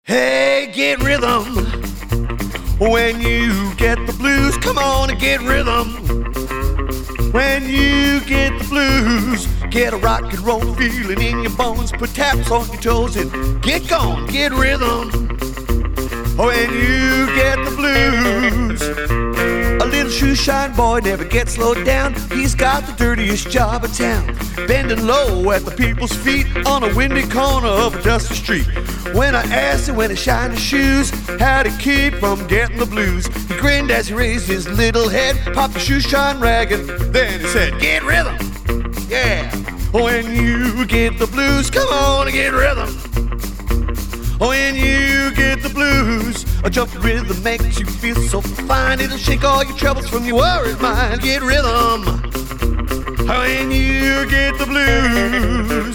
Hey, get rhythm. When you get the blues, come on and get rhythm. When you get the blues, get a rock and roll feeling in your bones. Put taps on your toes and get gone, get rhythm. When you get the blues, a little shoe shine boy never gets slowed down. He's got the dirtiest job of town, bending low at the people's feet on a windy corner of a dusty street. When I asked him when he shined his shoes, how to keep from getting the blues, he grinned as he raised his little head, popped the shoe shine rag, and then he said, get rhythm, yeah. When you get the blues, come on and get rhythm. When you get the blues, a jump rhythm makes you feel so fine. It'll shake all your troubles from your worried mind. Get rhythm. When you get the blues.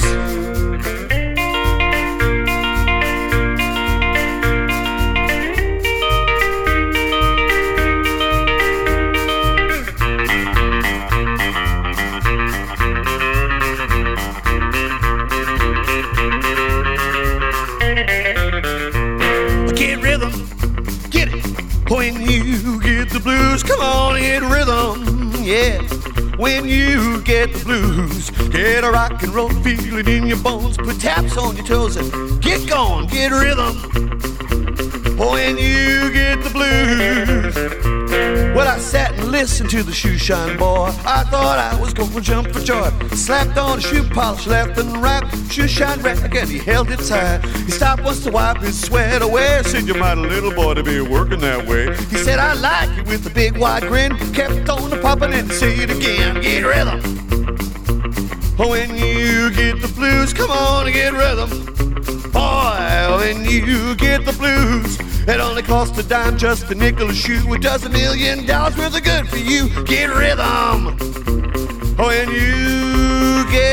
Get rhythm, get it. When you get the blues, come on and get rhythm, yeah. When you get the blues, get a rock and roll feeling in your bones. Put taps on your toes and get gone, get rhythm. When you get the blues. Well, I sat and listened to the shoe shine boy. I thought I was gonna jump for joy. Slapped on a shoe polish left and right, shoe shine rag, and he held it tight. He stopped once to wipe his sweat away. I said, you're mighty little boy to be working that way. He said, I like it, with a big wide grin. Kept on the popping and say it again, get rhythm. When you get the blues, come on and get rhythm. Boy, when you get the blues, it only costs a dime, just a nickel a shoe. It does $1 million worth of good for you. Get rhythm. When you get